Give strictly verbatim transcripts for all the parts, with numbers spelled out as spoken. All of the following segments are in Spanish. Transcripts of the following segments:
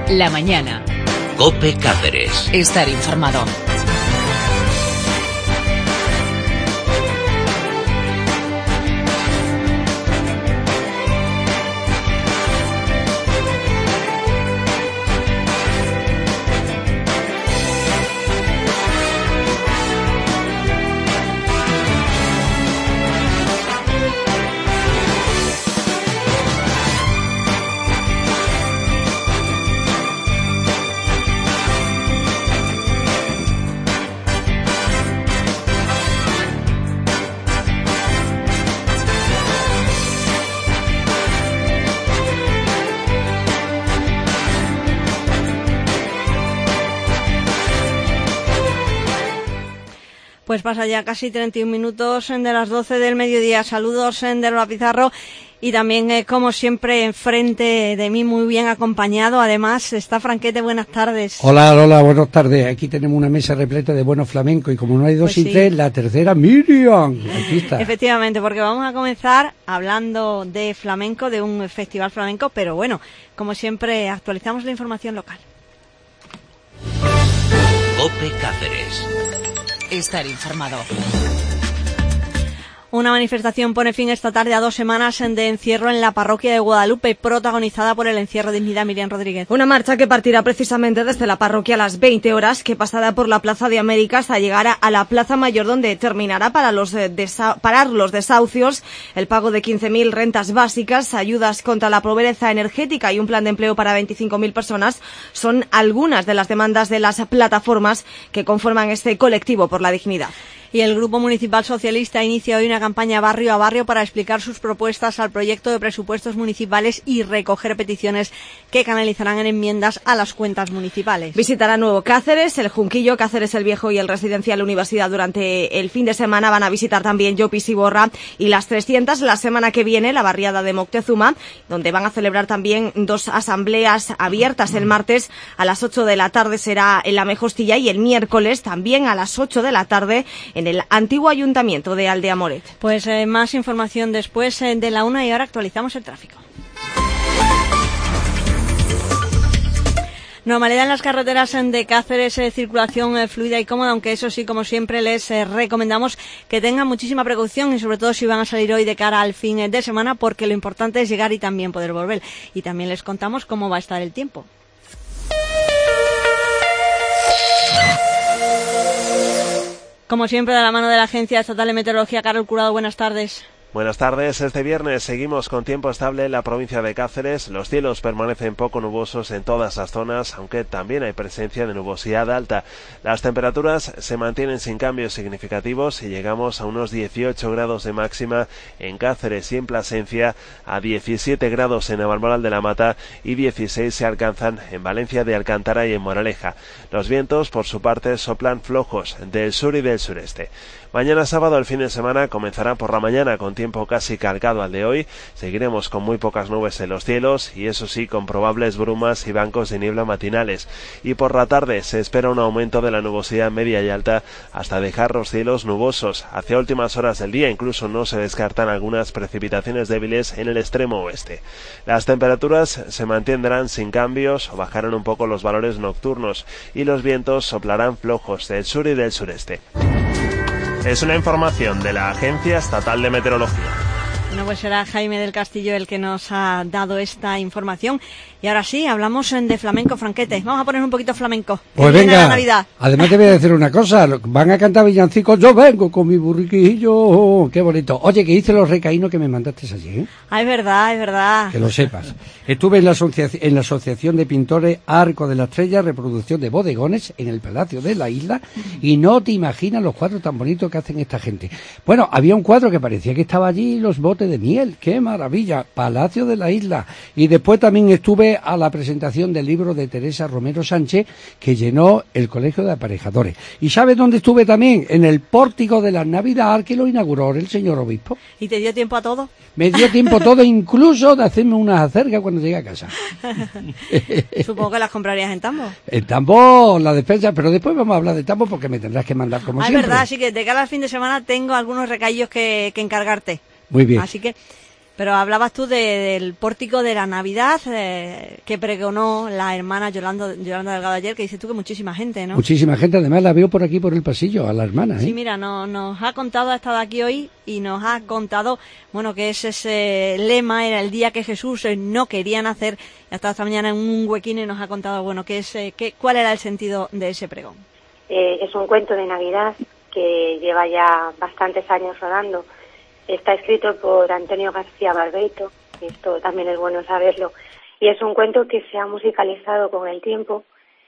La mañana. COPE Cáceres. Estar informado. Pues pasa ya casi treinta y un minutos de las doce del mediodía. Saludos de Lola Pizarro y también, eh, como siempre, enfrente de mí, muy bien acompañado. Además, está Franquete. Buenas tardes. Hola, Lola, buenas tardes. Aquí tenemos una mesa repleta de buenos flamencos y como no hay dos Pues y sí. tres, la tercera, Miriam. Aquí está. Efectivamente, porque vamos a comenzar hablando de flamenco, de un festival flamenco, pero bueno, como siempre, actualizamos la información local. COPE Cáceres. Estar informado. Una manifestación pone fin esta tarde a dos semanas de encierro en la parroquia de Guadalupe, protagonizada por el Encierro Dignidad. Miriam Rodríguez. Una marcha que partirá precisamente desde la parroquia a las veinte horas, que pasará por la Plaza de América hasta llegar a la Plaza Mayor, donde terminará para los desa- parar los desahucios, el pago de quince mil rentas básicas, ayudas contra la pobreza energética y un plan de empleo para veinticinco mil personas. Son algunas de las demandas de las plataformas que conforman este colectivo por la dignidad. Y el Grupo Municipal Socialista inicia hoy una campaña barrio a barrio para explicar sus propuestas al proyecto de presupuestos municipales y recoger peticiones que canalizarán en enmiendas a las cuentas municipales. Visitará Nuevo Cáceres, el Junquillo, Cáceres el Viejo y el Residencial Universidad durante el fin de semana. Van a visitar también Llopis y Borra y las trescientas la semana que viene, la barriada de Moctezuma, donde van a celebrar también dos asambleas abiertas. El martes a las ocho de la tarde será en la Mejostilla y el miércoles también a las ocho de la tarde en el antiguo ayuntamiento de Aldea Moret. Pues eh, más información después eh, de la una y ahora actualizamos el tráfico. Normalidad en las carreteras de Cáceres, eh, circulación eh, fluida y cómoda, aunque eso sí, como siempre, les eh, recomendamos que tengan muchísima precaución y sobre todo si van a salir hoy de cara al fin eh, de semana, porque lo importante es llegar y también poder volver. Y también les contamos cómo va a estar el tiempo. Como siempre, de la mano de la Agencia Estatal de Meteorología, Carol Curado, buenas tardes. Buenas tardes. Este viernes seguimos con tiempo estable en la provincia de Cáceres. Los cielos permanecen poco nubosos en todas las zonas, aunque también hay presencia de nubosidad alta. Las temperaturas se mantienen sin cambios significativos y llegamos a unos dieciocho grados de máxima en Cáceres y en Plasencia, a diecisiete grados en Navalmoral de la Mata y dieciséis se alcanzan en Valencia de Alcántara y en Moraleja. Los vientos, por su parte, soplan flojos del sur y del sureste. Mañana sábado, el fin de semana, comenzará por la mañana con tiempo casi calcado al de hoy. Seguiremos con muy pocas nubes en los cielos y eso sí, con probables brumas y bancos de niebla matinales. Y por la tarde se espera un aumento de la nubosidad media y alta hasta dejar los cielos nubosos. Hacia últimas horas del día incluso no se descartan algunas precipitaciones débiles en el extremo oeste. Las temperaturas se mantendrán sin cambios o bajarán un poco los valores nocturnos y los vientos soplarán flojos del sur y del sureste. Es una información de la Agencia Estatal de Meteorología. Bueno, pues será Jaime del Castillo el que nos ha dado esta información. Y ahora sí, hablamos de flamenco, Franquete. Vamos a poner un poquito flamenco. Pues viene venga, la Navidad. Además te voy a decir una cosa, van a cantar villancicos, yo vengo con mi burriquillo, oh, qué bonito. Oye, que hice los recaínos que me mandaste allí, ¿eh? Ah, es verdad, es verdad. Que lo sepas. Estuve en la, asocia en la Asociación de Pintores Arco de la Estrella, reproducción de bodegones en el Palacio de la Isla, y no te imaginas los cuadros tan bonitos que hacen esta gente. Bueno, había un cuadro que parecía que estaba allí, los botes de miel, qué maravilla, Palacio de la Isla. Y después también estuve a la presentación del libro de Teresa Romero Sánchez, que llenó el Colegio de Aparejadores. ¿Y sabes dónde estuve también? En el pórtico de la Navidad, que lo inauguró el señor obispo. ¿Y te dio tiempo a todo? Me dio tiempo todo, incluso de hacerme unas acercas cuando llegué a casa. Supongo que las comprarías en Tambo. En Tambo, la despensa, pero después vamos a hablar de Tambo porque me tendrás que mandar como ah, siempre. Es verdad, así que de cara al fin de semana tengo algunos recallos que, que encargarte. Muy bien. Así que Pero hablabas tú de, del pórtico de la Navidad eh, que pregonó la hermana Yolanda, Yolanda Delgado ayer, que dices tú que muchísima gente, ¿no? Muchísima gente, además la veo por aquí por el pasillo, a la hermana, ¿eh? Sí, mira, no, nos ha contado, ha estado aquí hoy y nos ha contado, bueno, que es ese lema, era el día que Jesús no quería nacer, y hasta esta mañana en un huequín y nos ha contado, bueno, que es, eh, que, cuál era el sentido de ese pregón. Eh, es un cuento de Navidad que lleva ya bastantes años rodando. Está escrito por Antonio García Barbeito, esto también es bueno saberlo, y es un cuento que se ha musicalizado con el tiempo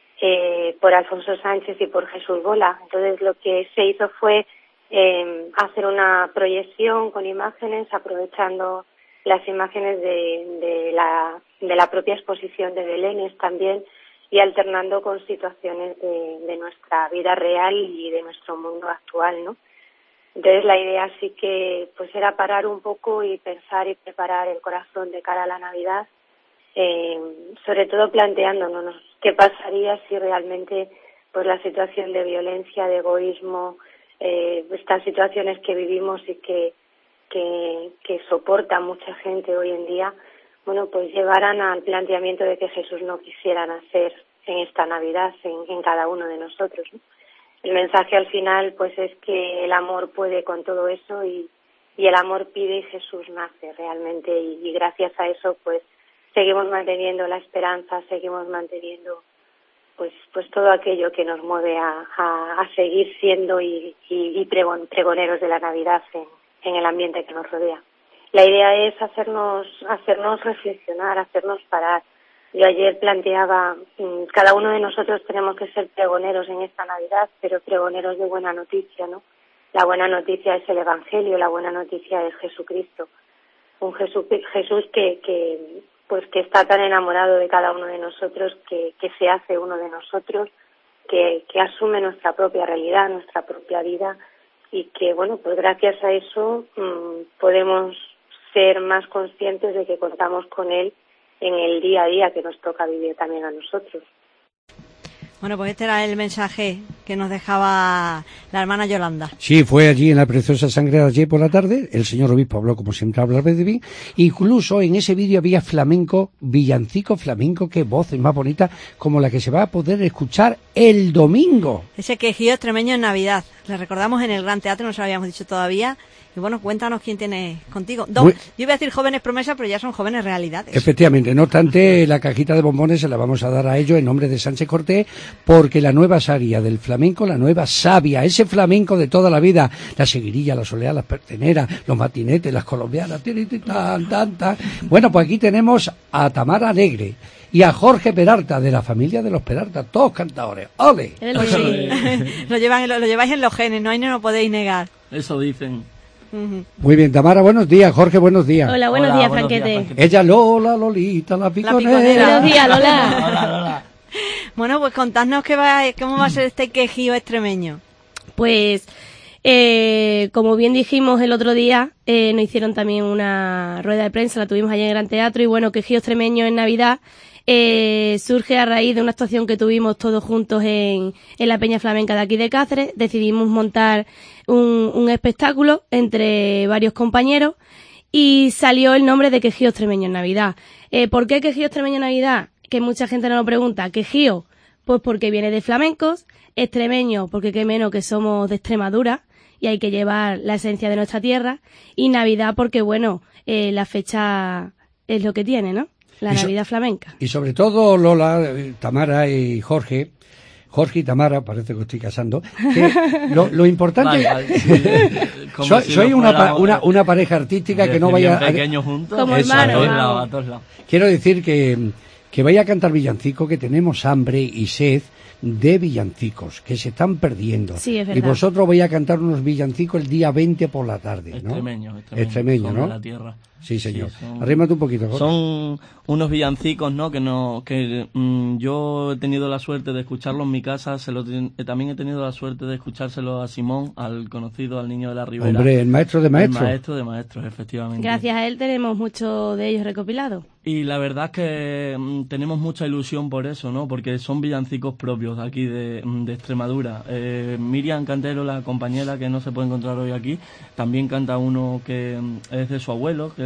eh, por Alfonso Sánchez y por Jesús Bola. Entonces lo que se hizo fue eh, hacer una proyección con imágenes, aprovechando las imágenes de, de, la, de la propia exposición de Belénes también, y alternando con situaciones de, de nuestra vida real y de nuestro mundo actual, ¿no? Entonces la idea sí que pues era parar un poco y pensar y preparar el corazón de cara a la Navidad, eh, sobre todo planteándonos qué pasaría si realmente pues la situación de violencia, de egoísmo, eh, estas situaciones que vivimos y que, que, que soporta mucha gente hoy en día, bueno, pues llevaran al planteamiento de que Jesús no quisiera nacer en esta Navidad, en, en cada uno de nosotros, ¿no? El mensaje al final pues es que el amor puede con todo eso y, y el amor pide y Jesús nace realmente y, y gracias a eso pues seguimos manteniendo la esperanza, seguimos manteniendo pues pues todo aquello que nos mueve a, a, a seguir siendo y, y, y pregon, pregoneros de la Navidad en, en el ambiente que nos rodea. La idea es hacernos hacernos reflexionar, hacernos parar. Yo ayer planteaba, cada uno de nosotros tenemos que ser pregoneros en esta Navidad, pero pregoneros de buena noticia, ¿no? La buena noticia es el Evangelio, la buena noticia es Jesucristo. Un Jesús, Jesús que, que, pues que está tan enamorado de cada uno de nosotros, que, que se hace uno de nosotros, que, que asume nuestra propia realidad, nuestra propia vida, y que, bueno, pues gracias a eso mmm, podemos ser más conscientes de que contamos con Él en el día a día que nos toca vivir también a nosotros. Bueno, pues este era el mensaje que nos dejaba la hermana Yolanda. Sí, fue allí en la Preciosa Sangre de ayer por la tarde. El señor obispo habló, como siempre, habla de bien. Incluso en ese vídeo había flamenco, villancico flamenco, qué voces más bonitas, como la que se va a poder escuchar el domingo. Ese quejío extremeño en Navidad. Le recordamos en el Gran Teatro, no se lo habíamos dicho todavía. Y bueno, cuéntanos quién tiene contigo. Don, Muy... Yo iba a decir jóvenes promesas, pero ya son jóvenes realidades. Efectivamente, no obstante, la cajita de bombones se la vamos a dar a ellos en nombre de Sánchez Cortés, porque la nueva saria del flamenco, la nueva savia, ese flamenco de toda la vida, la seguirilla, la soleá, las perteneras, los matinetes, las colombianas, tan, tan, tan. Bueno, pues aquí tenemos a Tamara Alegre y a Jorge Peralta, de la familia de los Peralta, todos cantadores. ¡Ole! Sí. lo, llevan, lo, lo lleváis en los genes, no hay no lo podéis negar. Eso dicen. Uh-huh. Muy bien, Tamara, buenos días. Jorge, buenos días. Hola, buenos Hola, días, buenos Franquete. días, Franquete. Ella Lola, Lolita, la piconera. La piconera. Buenos días, Lola. Hola, Lola. Bueno, pues contadnos qué va, cómo va a ser este quejío extremeño. Pues, eh, como bien dijimos el otro día, eh, nos hicieron también una rueda de prensa, la tuvimos allá en el Gran Teatro, y bueno, quejío extremeño en Navidad eh, surge a raíz de una actuación que tuvimos todos juntos en, en la Peña Flamenca de aquí de Cáceres. Decidimos montar un, un espectáculo entre varios compañeros y salió el nombre de Quejío Extremeño en Navidad. Eh, ¿Por qué Quejío Extremeño en Navidad? Que mucha gente nos lo pregunta. Quejío, pues porque viene de flamencos. Extremeño, porque qué menos que somos de Extremadura y hay que llevar la esencia de nuestra tierra. Y Navidad porque, bueno, eh, la fecha es lo que tiene, ¿no? La so- Navidad flamenca. Y sobre todo, Lola, eh, Tamara y Jorge, Jorge y Tamara, parece que estoy casando, que lo, lo importante... Vale, vale. Como soy si soy no una, fuera- pa- una, una pareja artística que no desde vaya... bien a- pequeños juntos. Como Eso, A hermanos, todos ¿eh? lados, vamos. a todos lados. Quiero decir que, que vaya a cantar villancico, que tenemos hambre y sed de villancicos, que se están perdiendo. Sí, es y verdad. vosotros vais a cantar unos villancicos el día veinte por la tarde, ¿no? Extremeños, extremeños. Extremeño, son ¿no? de la tierra. Sí, señor. Sí, son- Arrímate un poquito, Jorge. Son unos villancicos, ¿no? Que no, que mm, yo he tenido la suerte de escucharlos en mi casa. Se lo ten- eh, también he tenido la suerte de escuchárselo a Simón, al conocido, al niño de la Ribera. Hombre, el maestro de maestros. El maestro de maestros, efectivamente. Gracias a él tenemos muchos de ellos recopilados. Y la verdad es que mm, tenemos mucha ilusión por eso, ¿no? Porque son villancicos propios de aquí de, mm, de Extremadura. Eh, Miriam Cantero, la compañera que no se puede encontrar hoy aquí, también canta uno que mm, es de su abuelo, que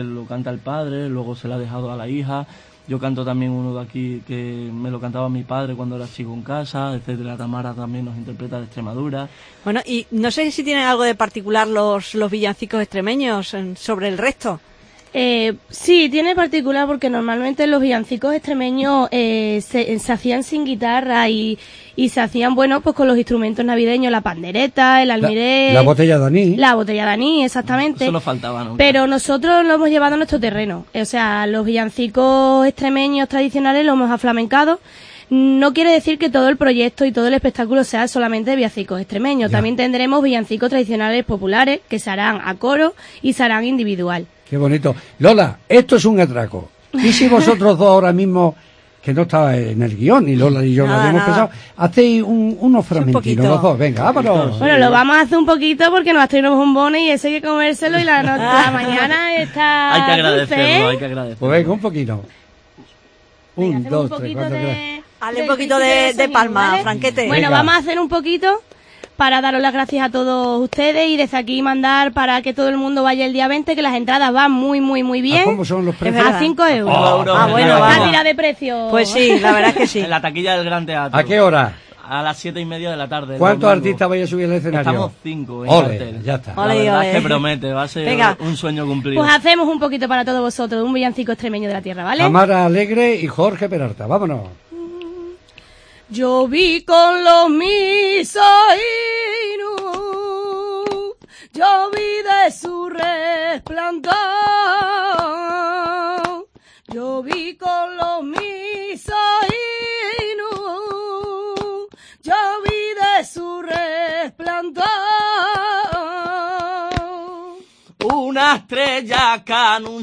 lo canta el padre, luego se le ha dejado a la hija. Yo canto también uno de aquí que me lo cantaba mi padre cuando era chico en casa, etcétera. Tamara también nos interpreta de Extremadura. Bueno, y no sé si tienen algo de particular los, los villancicos extremeños en, sobre el resto. Eh, sí, tiene particular porque normalmente los villancicos extremeños eh, se, se hacían sin guitarra y, y se hacían, bueno, pues con los instrumentos navideños, la pandereta, el almiré... La, la botella de anís. La botella de anís, exactamente. Eso nos faltaba, ¿no? Pero nosotros lo hemos llevado a nuestro terreno. O sea, los villancicos extremeños tradicionales los hemos aflamencado. No quiere decir que todo el proyecto y todo el espectáculo sea solamente de villancicos extremeños. Ya. También tendremos villancicos tradicionales populares que se harán a coro y se harán individual. Qué bonito. Lola, esto es un atraco. ¿Y si vosotros dos ahora mismo, que no está en el guión, y Lola y yo Nada, lo hemos nada. pensado, hacéis un, unos fragmentinos los dos? Venga, vámonos. Bueno, lo vamos a hacer un poquito porque nos ha traído unos bombones y eso hay que comérselo y la, no- la mañana está Hay que dulce, agradecerlo, ¿eh? hay que agradecerlo. Pues venga, un poquito. Venga, Un, hacemos dos, un tres, poquito cuatro, de... tres. Hazle un del poquito príncipe de, del de sonido, palma, ¿vale? Franquete. Bueno, Venga. vamos a hacer un poquito para daros las gracias a todos ustedes y desde aquí mandar para que todo el mundo vaya el día veinte, que las entradas van muy, muy, muy ¿A bien. cómo son los precios? verdad. A cinco euros. Oh, euros. Ah, bueno, Una vamos. Una tira de precio. Pues sí, la verdad es que sí. En la taquilla del Gran Teatro. ¿A qué hora? A las siete y media de la tarde. el ¿Cuántos domingo. artistas vais a subir al escenario? Estamos cinco en Ole, cartel. ya está. La Ole, verdad ole. es que promete, va a ser Venga. un sueño cumplido. Pues hacemos un poquito para todos vosotros, un villancico extremeño de la tierra, ¿vale? Tamara Alegre y Jorge Peralta. Vámonos. Yo vi con los mis oídos, yo vi de su resplandor, yo vi con los mis oídos, yo vi de su resplandor. Una estrella que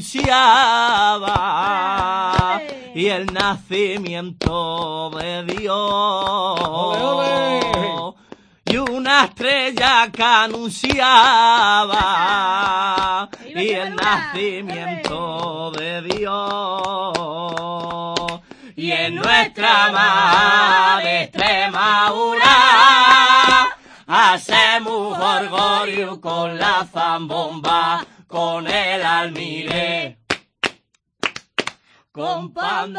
anunciaba ¡Ale! y el nacimiento de Dios. ¡Ole, ole! Y una estrella que anunciaba ¡Viva y el Extremadura! nacimiento de Dios. Y en nuestra madre Extremadura hacemos orgullo con la zambomba, con el almiré, con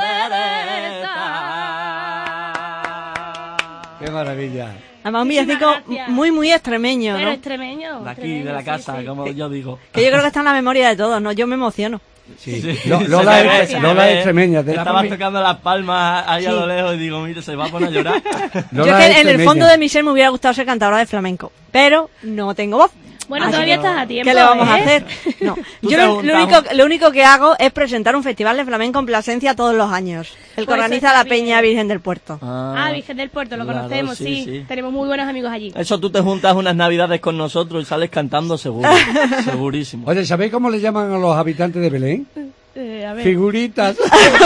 pandereta. Qué maravilla. Además, un Muchísimas villancico gracias. muy, muy extremeño, Pero ¿no? extremeño. De aquí, extremeño, de la sí, casa, sí. como yo digo. Que yo creo que está en la memoria de todos, ¿no? Yo me emociono. Sí. Sí, Lo- se Lola, me ve, es, se me Lola ve. es extremeña. De la Estaba fami- tocando las palmas ahí a Sí. lo lejos y digo, mira, se va a poner a llorar. Lola yo es que es en el extremeña. fondo de mi ser me hubiera gustado ser cantadora de flamenco, pero no tengo voz. Bueno, Así todavía que, estás a tiempo. ¿qué le vamos a ¿eh? hacer? No. Tú Yo te lo, juntas lo único, lo único que hago es presentar un festival de flamenco en Plasencia todos los años. El que Pues eso organiza está la bien. Peña Virgen del Puerto. Ah, Virgen del Puerto, lo claro, conocemos, sí, sí, sí. Tenemos muy buenos amigos allí. Eso tú te juntas unas navidades con nosotros y sales cantando seguro. Segurísimo. Oye, ¿sabéis cómo le llaman a los habitantes de Belén? Eh, a ver. Figuritas.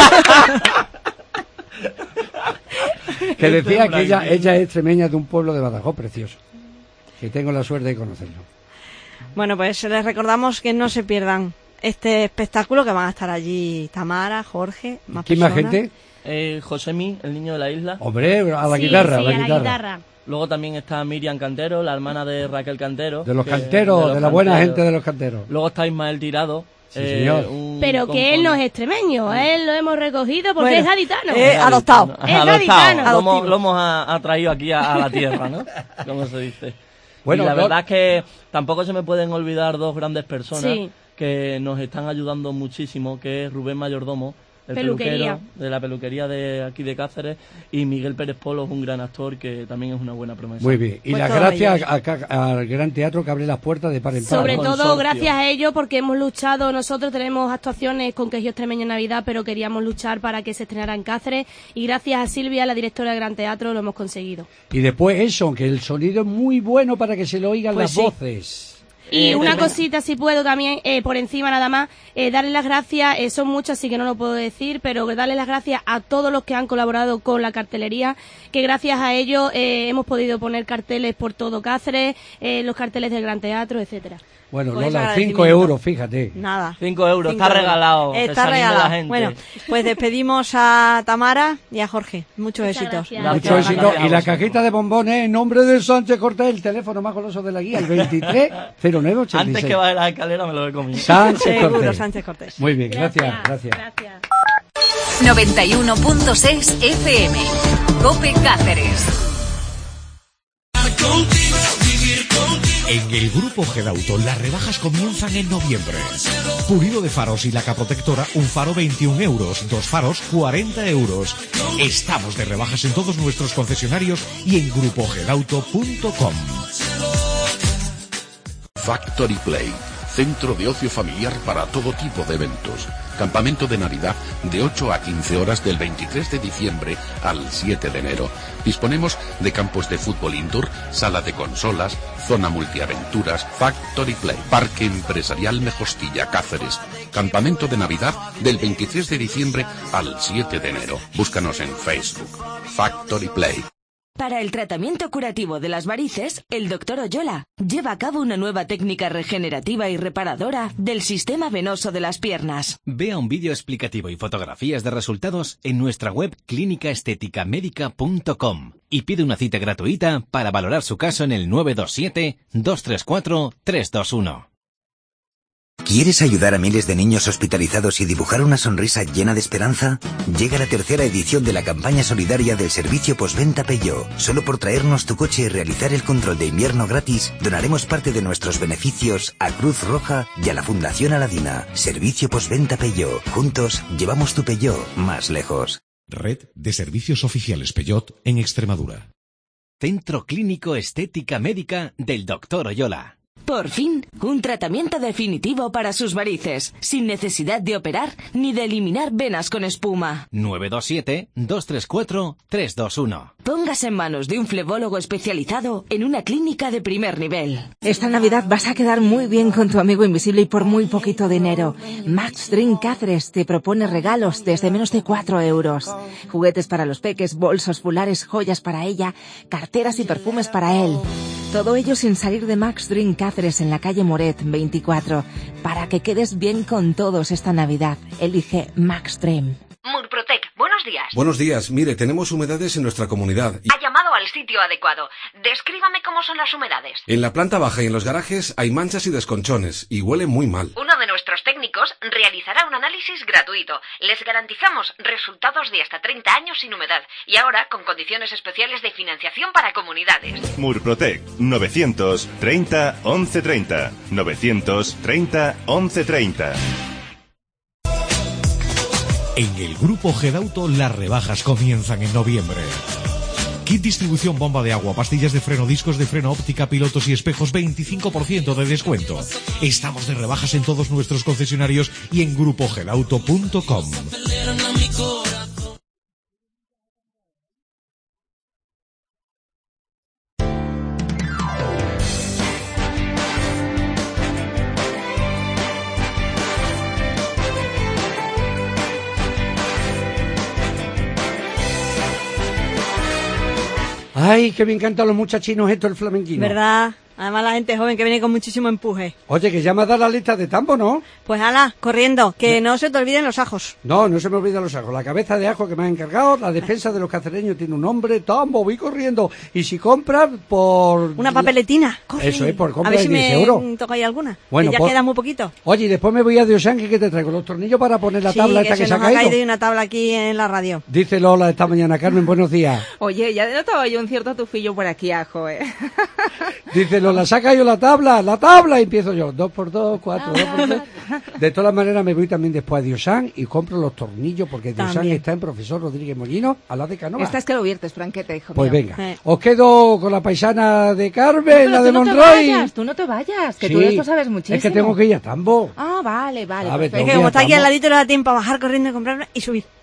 Que decía que ella, ella es extremeña de un pueblo de Badajoz precioso. Que tengo la suerte de conocerlo. Bueno, pues les recordamos que no se pierdan este espectáculo, que van a estar allí Tamara, Jorge, más ¿Quién más personas. gente? Eh, Josemi, el niño de la isla. Hombre, a la Sí, guitarra, sí, a la a guitarra. guitarra. Luego también está Miriam Cantero, la hermana de Raquel Cantero. De los que- canteros, de, los la buena canteros. gente de los canteros. Luego está Ismael Tirado. Sí, señor. un Pero que él no es compon- extremeño, él lo hemos recogido porque Bueno, es gaditano. eh, adoptado. Es Adoptado. gaditano. Lo hemos, Adoptivo. lo hemos a- atraído aquí a, a la tierra, ¿no? Como se dice. Bueno, y la lo- verdad es que tampoco se me pueden olvidar dos grandes personas Sí. que nos están ayudando muchísimo, que es Rubén Mayordomo, el Peluquería. peluquero de la peluquería de aquí de Cáceres, y Miguel Pérez Polo es un gran actor que también es una buena promesa. Muy bien. Y Pues las todos gracias ellos. a- a- al Gran Teatro que abre las puertas de par en par. Sobre Al todo consorcio. gracias a ellos porque hemos luchado, nosotros tenemos actuaciones con Quejío Extremeño en Navidad, pero queríamos luchar para que se estrenara en Cáceres y gracias a Silvia, la directora del Gran Teatro, lo hemos conseguido. Y después eso, que el sonido es muy bueno para que se lo oigan Pues las sí. voces. Y Eh, una tremendo. cosita, si puedo también, eh, por encima nada más, eh, darle las gracias, eh, son muchas, así que no lo puedo decir, pero darle las gracias a todos los que han colaborado con la cartelería, que gracias a ellos eh, hemos podido poner carteles por todo Cáceres, eh, los carteles del Gran Teatro, etcétera. Bueno, Pues Lola, agradecimiento. cinco euros, fíjate. Nada. Cinco euros, Cinco está euros. regalado. Está se anime la regalado. gente. Bueno, pues despedimos a Tamara y a Jorge. Muchos Muchas éxitos. gracias. Mucho Gracias, éxito. gracias a Y la vosotros. cajita de bombones en nombre de Sánchez Cortés, el teléfono más goloso de la guía, el veintitrés cero nueve ochenta y Antes seis. que baje la escalera me lo he comido. Sánchez Seguro, Cortés. Sánchez Cortés. Muy bien, gracias, gracias. Gracias. noventa y uno punto seis F M. COPE Cáceres. En el Grupo Gedauto las rebajas comienzan en noviembre. Pulido de faros y laca protectora, un faro veintiún euros, dos faros cuarenta euros. Estamos de rebajas en todos nuestros concesionarios y en grupo gedauto punto com. Factory Play, centro de ocio familiar para todo tipo de eventos. Campamento de Navidad de ocho a quince horas del veintitrés de diciembre al siete de enero. Disponemos de campos de fútbol indoor, sala de consolas, zona multiaventuras, Factory Play, Parque Empresarial Mejostilla, Cáceres. Campamento de Navidad del veintitrés de diciembre al siete de enero. Búscanos en Facebook. Factory Play. Para el tratamiento curativo de las varices, el doctor Oyola lleva a cabo una nueva técnica regenerativa y reparadora del sistema venoso de las piernas. Vea un vídeo explicativo y fotografías de resultados en nuestra web clínica estética médica punto com y pide una cita gratuita para valorar su caso en el nueve dos siete, dos tres cuatro, tres dos uno. ¿Quieres ayudar a miles de niños hospitalizados y dibujar una sonrisa llena de esperanza? Llega la tercera edición de la campaña solidaria del servicio postventa Peugeot. Solo por traernos tu coche y realizar el control de invierno gratis, donaremos parte de nuestros beneficios a Cruz Roja y a la Fundación Aladina. Servicio postventa Peugeot. Juntos llevamos tu Peugeot más lejos. Red de Servicios Oficiales Peugeot en Extremadura. Centro Clínico Estética Médica del doctor Oyola. Por fin, un tratamiento definitivo para sus varices, sin necesidad de operar ni de eliminar venas con espuma. nueve dos siete, dos tres cuatro, tres dos uno. Póngase en manos de un flebólogo especializado en una clínica de primer nivel. Esta Navidad vas a quedar muy bien con tu amigo invisible y por muy poquito dinero. Max Dream Cáceres te propone regalos desde menos de cuatro euros. Juguetes para los peques, bolsos, fulares, joyas para ella, carteras y perfumes para él. Todo ello sin salir de Max Dream Cáceres en la calle Moret veinticuatro. Para que quedes bien con todos esta Navidad, elige Max Dream. Murprotec, buenos días. Buenos días. Mire, tenemos humedades en nuestra comunidad. Y Ha llamado al sitio adecuado. Descríbame cómo son las humedades. en la planta baja y en los garajes hay manchas y desconchones y huele muy mal. Uno de nuestros técnicos realizará un análisis gratuito. Les garantizamos resultados de hasta treinta años sin humedad y ahora con condiciones especiales de financiación para comunidades. Murprotec, novecientos treinta, once treinta. novecientos treinta, once treinta. En el Grupo Gedauto las rebajas comienzan en noviembre. Kit distribución bomba de agua, pastillas de freno, discos de freno, óptica, pilotos y espejos, veinticinco por ciento de descuento. Estamos de rebajas en todos nuestros concesionarios y en grupo gedauto punto com. Ay, que me encantan los muchachinos estos, el flamenquino. ¿Verdad? Además la gente joven que viene con muchísimo empuje. Oye, que ya me has dado la lista de tambo, ¿no? Pues ala, corriendo, que no se te olviden los ajos. No, no se me olvidan los ajos. La cabeza de ajo que me han encargado, la despensa de los cacereños tiene un nombre, tambo, voy corriendo. Y si compras por... Una papeletina, corre. Eso es, por compra A ver de si diez me euros. toca ahí alguna. Bueno, que ya pues- queda muy poquito. Oye, y después me voy a Diosán, que te traigo los tornillos para poner la Sí, tabla que esta se que se ha nos ha caído. caído una tabla aquí en la radio. Dice Lola esta mañana, Carmen, buenos días. Oye, ya denotaba yo un cierto tufillo por aquí, ajo, ¿eh? Dice Lola, se ha caído la tabla, la tabla, y empiezo yo, dos por dos, cuatro, dos por dos. De todas maneras me voy también después a Diosán y compro los tornillos, porque Diosán También. está en Profesor Rodríguez Molino, a la de Canova. Esta es que lo viertes, Franquete, hijo Pues mío. venga, os quedo con la paisana de Carmen, la Pero de tú no te Monroy. vayas, tú no te vayas, que tú Sí, de esto sabes muchísimo. Es que tengo que ir a Tambo. Ah, vale, vale. A ver, perfecto. Es que como está aquí al ladito, le da tiempo a bajar corriendo y comprarla y subir.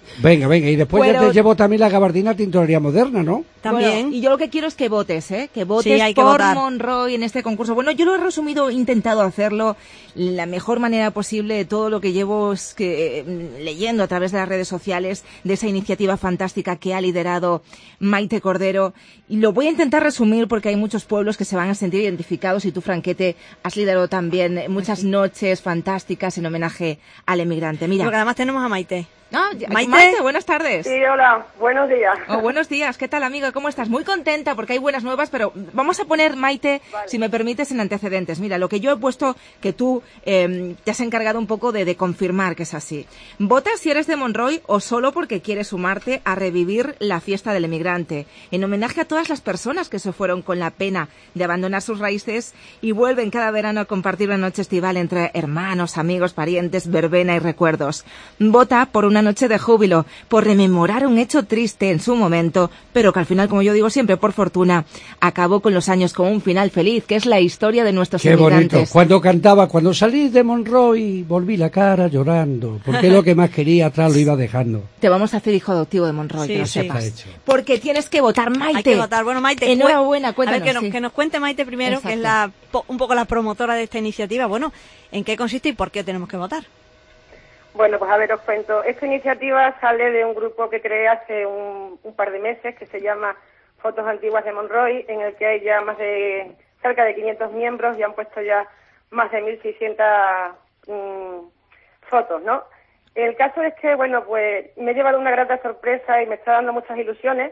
Venga, venga, y después Pero... ya te llevo también la gabardina Tintorería Moderna, ¿no? También. Bueno, y yo lo que quiero es que votes, ¿eh? Que votes sí, por votar. Monroy en este concurso. Bueno, yo lo he resumido, he intentado hacerlo la mejor manera posible de todo lo que llevo es que, eh, leyendo a través de las redes sociales de esa iniciativa fantástica que ha liderado Maite Cordero. Y lo voy a intentar resumir porque hay muchos pueblos que se van a sentir identificados y tú, Franquete, has liderado también muchas sí. noches fantásticas en homenaje al emigrante. Mira. Porque además tenemos a Maite. Ah, Maite. Maite, buenas tardes. Sí, hola, buenos días. Oh, buenos días, ¿qué tal, amiga? ¿Cómo estás? Muy contenta porque hay buenas nuevas, pero vamos a poner, Maite, vale. si me permites, en antecedentes. Mira, lo que yo he puesto, que tú eh, te has encargado un poco de, de confirmar que es así. ¿Votas si eres de Monroy o solo porque quieres sumarte a revivir la fiesta del emigrante? En homenaje a todas las personas que se fueron con la pena de abandonar sus raíces y vuelven cada verano a compartir una noche estival entre hermanos, amigos, parientes, verbena y recuerdos. Vota por una noche de júbilo, por rememorar un hecho triste en su momento, pero que al final, como yo digo siempre, por fortuna, acabó con los años con un final feliz, que es la historia de nuestros Qué emigrantes. Bonito. Cuando cantaba, cuando salí de Monroy, volví la cara llorando, porque lo que más quería atrás lo iba dejando. Te vamos a hacer hijo adoptivo de Monroy, sí, que lo sí. sepas. Porque tienes que votar, Maite. Hay que votar. Bueno, Maite, enhorabuena, cuéntanos. A ver, que nos, sí. que nos cuente Maite primero, Exacto. que es la un poco la promotora de esta iniciativa. Bueno, ¿en qué consiste y por qué tenemos que votar? Bueno, pues a ver, os cuento. Esta iniciativa sale de un grupo que creé hace un, un par de meses que se llama Fotos Antiguas de Monroy, en el que hay ya más de cerca de quinientos miembros y han puesto ya más de mil seiscientas mmm, fotos, ¿no? El caso es que, bueno, pues me he llevado una grata sorpresa y me está dando muchas ilusiones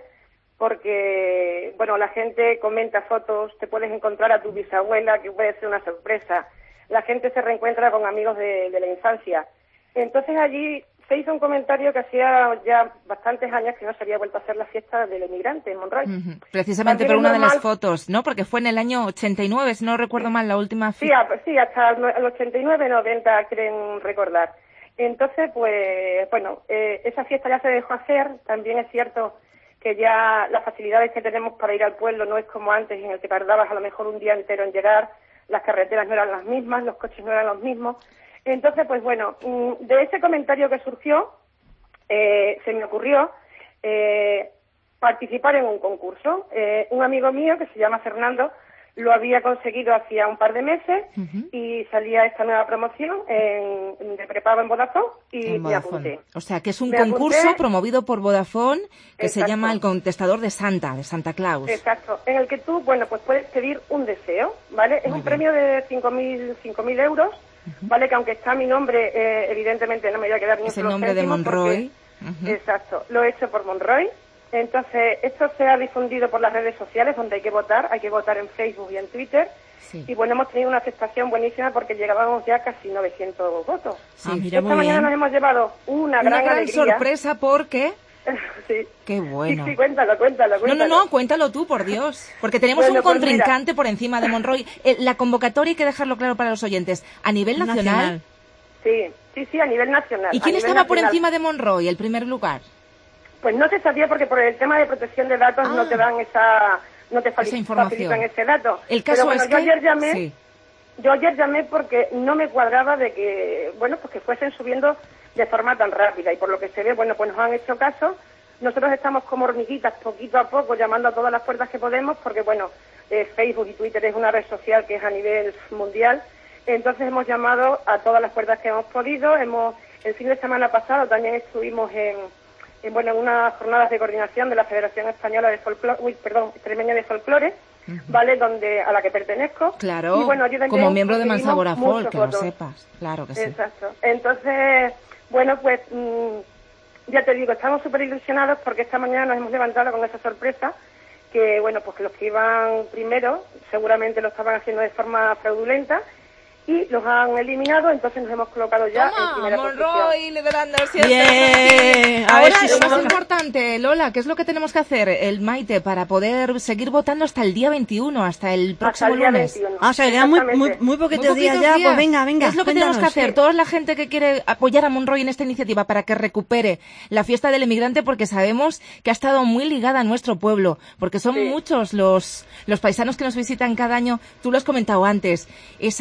porque, bueno, la gente comenta fotos, te puedes encontrar a tu bisabuela, que puede ser una sorpresa. La gente se reencuentra con amigos de, de la infancia. Entonces allí se hizo un comentario que hacía ya bastantes años que no se había vuelto a hacer la fiesta del emigrante en Monroy. Uh-huh. Precisamente También por una normal... de las fotos, ¿no? Porque fue en el año ochenta y nueve, si no recuerdo mal, la última sí, a, sí, hasta el ochenta y nueve, noventa creen recordar. Entonces, pues, bueno, eh, esa fiesta ya se dejó hacer. También es cierto que ya las facilidades que tenemos para ir al pueblo no es como antes, en el que tardabas a lo mejor un día entero en llegar, las carreteras no eran las mismas, los coches no eran los mismos. Entonces, pues bueno, de ese comentario que surgió, eh, se me ocurrió eh, participar en un concurso. Eh, un amigo mío, que se llama Fernando, lo había conseguido hacía un par de meses uh-huh. y salía esta nueva promoción en, de prepago en Vodafone y en me apunté. O sea, que es un me concurso apunté, promovido por Vodafone que exacto. se llama El Contestador de Santa, de Santa Claus. Exacto, en el que tú, bueno, pues puedes pedir un deseo, ¿vale? Es Muy un bien. premio de cinco mil euros. Uh-huh. Vale, que aunque está mi nombre, eh, evidentemente no me voy a quedar ni es el nombre de Monroy. Porque, uh-huh. Exacto, lo he hecho por Monroy. Entonces, esto se ha difundido por las redes sociales donde hay que votar, hay que votar en Facebook y en Twitter. Sí. Y bueno, hemos tenido una aceptación buenísima porque llegábamos ya casi novecientos votos. Sí, ah, mira, Esta mañana bien. nos hemos llevado una, una gran, gran alegría. sorpresa porque... sí. Qué bueno. Sí, sí, cuéntalo, cuéntalo, cuéntalo. No, no, no, cuéntalo tú, por Dios. Porque tenemos bueno, un contrincante pues por encima de Monroy. Eh, la convocatoria, hay que dejarlo claro para los oyentes, a nivel nacional... nacional. Sí, sí, sí, a nivel nacional. ¿Y quién estaba nacional. por encima de Monroy, el primer lugar? Pues no se sabía porque por el tema de protección de datos ah, no te dan esa... no te facilitan ese dato. El caso Pero bueno, es yo que... ayer llamé... Sí. Yo ayer llamé porque no me cuadraba de que, bueno, pues que fuesen subiendo de forma tan rápida y por lo que se ve, bueno, pues nos han hecho caso. Nosotros estamos como hormiguitas, poquito a poco, llamando a todas las puertas que podemos porque, bueno, eh, Facebook y Twitter es una red social que es a nivel mundial. Entonces hemos llamado a todas las puertas que hemos podido. Hemos el fin de semana pasado también estuvimos en, en bueno, en unas jornadas de coordinación de la Federación Española de Folclore, uy, perdón, Extremeña de Folclore, uh-huh. ¿vale? Donde a la que pertenezco. Claro, y, bueno, como miembro de Mansabora Folk, que lo sepas. Claro que sí. Exacto. Entonces, bueno, pues mmm, ya te digo, estamos súper ilusionados porque esta mañana nos hemos levantado con esa sorpresa que, bueno, pues que los que iban primero seguramente lo estaban haciendo de forma fraudulenta y los han eliminado, entonces nos hemos colocado ya Toma, en primera Monroy posición. liderando siempre. Bien. Ahora, ver si lo más somos... importante, Lola, ¿qué es lo que tenemos que hacer, el Maite, para poder seguir votando hasta el día veintiuno, hasta el próximo hasta el día lunes? veintiuno. Ah, o sea, quedan muy, muy, muy poquitos días ya, días. Pues venga, venga. Es lo que cuéntanos. tenemos que hacer, Sí. toda la gente que quiere apoyar a Monroy en esta iniciativa para que recupere la fiesta del emigrante, porque sabemos que ha estado muy ligada a nuestro pueblo, porque son sí. muchos los, los paisanos que nos visitan cada año. Tú lo has comentado antes, esa, sí.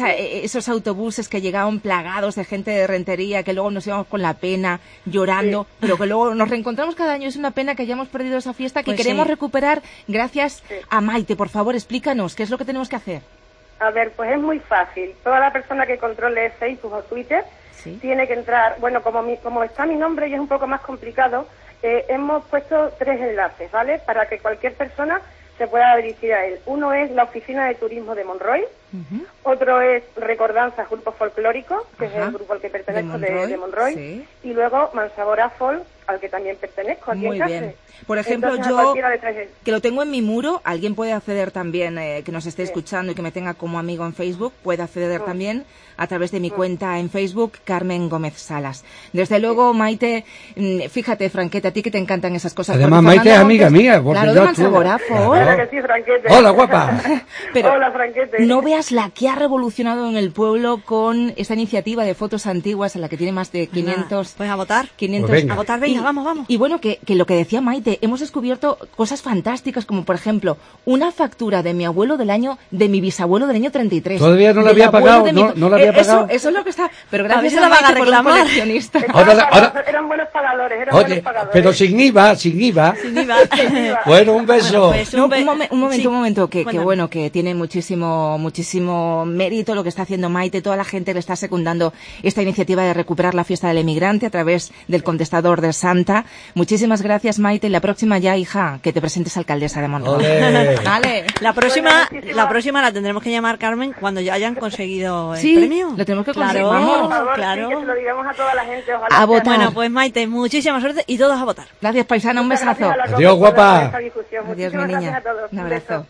esos autobuses que llegaban plagados de gente de Rentería, que luego nos íbamos con la pena, llorando, sí. pero que luego nos reencontramos cada año. Es una pena que hayamos perdido esa fiesta que pues queremos sí. recuperar gracias sí. a Maite. Por favor, explícanos, ¿qué es lo que tenemos que hacer? A ver, pues es muy fácil. Toda la persona que controle Facebook o Twitter ¿Sí? tiene que entrar, bueno, como mi, como está mi nombre y es un poco más complicado, eh, hemos puesto tres enlaces, ¿vale? Para que cualquier persona se pueda dirigir a él. Uno es la Oficina de Turismo de Monroy, uh-huh. otro es Recordanzas Grupo Folclórico, que Ajá. es el grupo al que pertenezco de Monroy, de, de Monroy sí. y luego Mansabora Folk, al que también pertenezco aquí Muy en Cáceres. Bien. Por ejemplo, Entonces, yo, de que lo tengo en mi muro, alguien puede acceder también, eh, que nos esté sí. escuchando y que me tenga como amigo en Facebook, puede acceder sí. también a través de mi sí. cuenta en Facebook, Carmen Gómez Salas. Desde luego, sí. Maite, fíjate, Franquete, a ti que te encantan esas cosas. Además, Maite es amiga Montes, mía. Claro, de Mansabora Folk. Claro que sí, Franquete. Hola, guapa. Pero Hola, Franquete. no veas la que ha revolucionado en el pueblo con esta iniciativa de fotos antiguas en la que tiene más de quinientos... Pues a votar. quinientos Pues venga. A votar, venga, y, vamos, vamos. Y bueno, que, que lo que decía Maite, hemos descubierto cosas fantásticas, como por ejemplo, una factura de mi abuelo del año, de mi bisabuelo del año treinta y tres. Todavía no la había pagado, no, no la había eh, pagado. Eso, eso es lo que está, pero gracias a, a, a Maite por reclamar. un coleccionista. Ahora, ahora, eran buenos pagadores, eran Oye, buenos pagadores. pero sin I V A, sin I V A. Sin I V A. Bueno, un beso. Bueno, pues, No, un, be- un, momen, un momento, sí. un momento, que, Bueno. que bueno, que tiene muchísimo, muchísimo mérito lo que está haciendo Maite. Toda la gente le está secundando esta iniciativa de recuperar la fiesta del emigrante a través del contestador de Santa. Muchísimas gracias, Maite. La próxima ya, hija, que te presentes alcaldesa de Monroy. Vale. La próxima, la próxima la tendremos que llamar, Carmen, cuando ya hayan conseguido el sí, premio. lo tenemos que conseguir. Claro, Vamos. Por favor, claro. sí, que se lo digamos a toda la gente. Ojalá A votar. Bueno, pues Maite, muchísima suerte y todos a votar. Gracias, paisana, un Muchas besazo. gracias a la Adiós, Copa por guapa. esta difusión. Adiós, mi Muchísimas niña. gracias a todos. Un abrazo.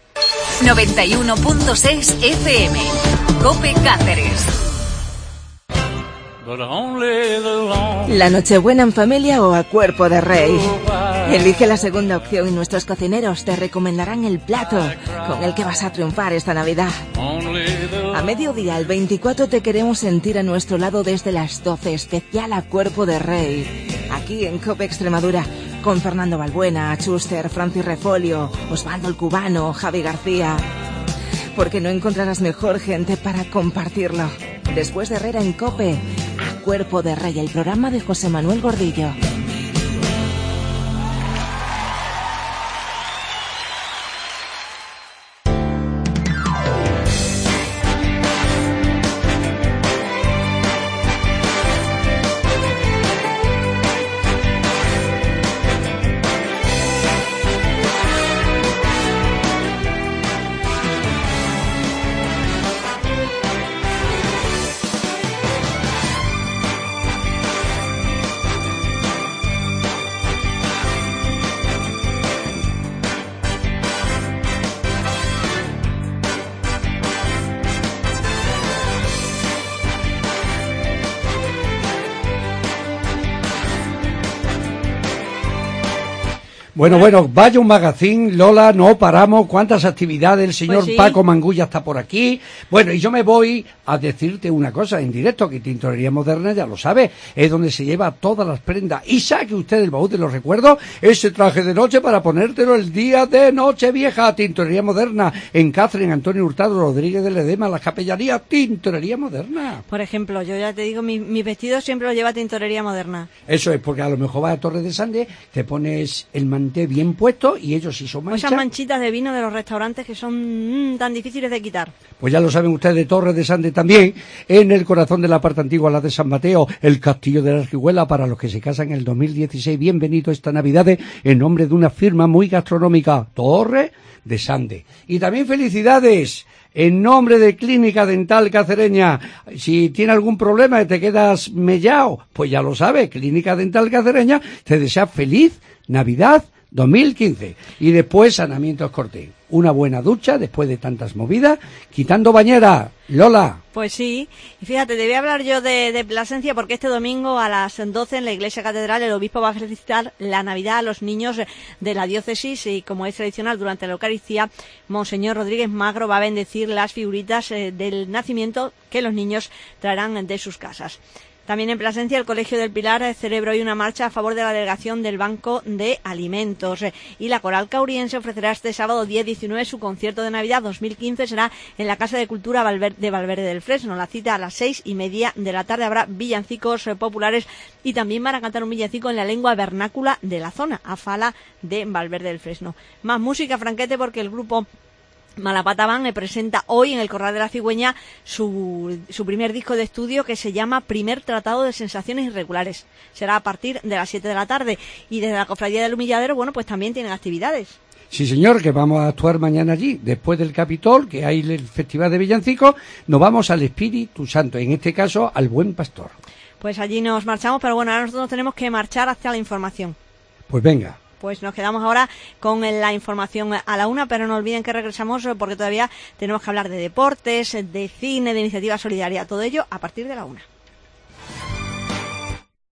noventa y uno punto seis F M. Cope Cáceres. La Nochebuena en familia o a cuerpo de rey. Elige la segunda opción y nuestros cocineros te recomendarán el plato con el que vas a triunfar esta Navidad. A mediodía, el veinticuatro, te queremos sentir a nuestro lado desde las doce, especial a cuerpo de rey. Aquí en Cope Extremadura, con Fernando Balbuena, Chuster, Francis Refolio, Osvaldo el Cubano, Javi García. Porque no encontrarás mejor gente para compartirlo. Después de Herrera en Cope, a cuerpo de rey, el programa de José Manuel Gordillo. Bueno, bueno, vaya un magazine, Lola, no paramos, cuántas actividades, el señor Pues sí. Paco Mangulla está por aquí. Bueno, y yo me voy a decirte una cosa en directo, que Tintorería Moderna, ya lo sabe, es donde se lleva todas las prendas. Y saque usted el baúl de los recuerdos, ese traje de noche para ponértelo el día de Nochevieja. Tintorería Moderna, en Cáceres, en Antonio Hurtado Rodríguez de Ledema, Las Capellanías, Tintorería Moderna. Por ejemplo, yo ya te digo, mi, mi vestido siempre lo lleva Tintorería Moderna. Eso es, porque a lo mejor vas a Torres de Sande, te pones el manté bien puesto y ellos sí son O manchas. esas manchitas de vino de los restaurantes que son mm, tan difíciles de quitar. Pues ya lo saben ustedes, de Torres de Sande también, en el corazón de la parte antigua, la de San Mateo, el Castillo de la Argüela, para los que se casan en el dos mil dieciséis. Bienvenido esta Navidad en nombre de una firma muy gastronómica, Torres de Sande. Y también felicidades en nombre de Clínica Dental Cacereña. Si tiene algún problema y te quedas mellao, pues ya lo sabe, Clínica Dental Cacereña te desea feliz Navidad dos mil quince. Y después Sanamientos Cortés. Una buena ducha después de tantas movidas, quitando bañera. Lola. Pues sí, y fíjate, te voy a hablar yo de, de Plasencia, porque este domingo a las doce en la Iglesia Catedral el obispo va a felicitar la Navidad a los niños de la diócesis, y como es tradicional durante la Eucaristía, Monseñor Rodríguez Magro va a bendecir las figuritas eh, del nacimiento que los niños traerán de sus casas. También en Plasencia, el Colegio del Pilar celebró hoy una marcha a favor de la delegación del Banco de Alimentos. Y la Coral Cauriense ofrecerá este sábado diez diecinueve su concierto de Navidad dos mil quince. Será en la Casa de Cultura de Valverde del Fresno. La cita a las seis y media de la tarde. Habrá villancicos populares y también van a cantar un villancico en la lengua vernácula de la zona, a fala de Valverde del Fresno. Más música, Franquete, porque el grupo Malapata Band presenta hoy en el Corral de la Cigüeña su, su primer disco de estudio, que se llama Primer Tratado de Sensaciones Irregulares. Será a partir de las siete de la tarde. Y desde la Cofradía del Humilladero, bueno, pues también tienen actividades. Sí, señor, que vamos a actuar mañana allí. Después del Capitol, que hay el Festival de Villancicos, nos vamos al Espíritu Santo, en este caso al Buen Pastor. Pues allí nos marchamos, pero bueno, ahora nosotros tenemos que marchar hacia la información. Pues venga. Pues nos quedamos ahora con la información a la una, pero no olviden que regresamos porque todavía tenemos que hablar de deportes, de cine, de iniciativa solidaria, todo ello a partir de la una.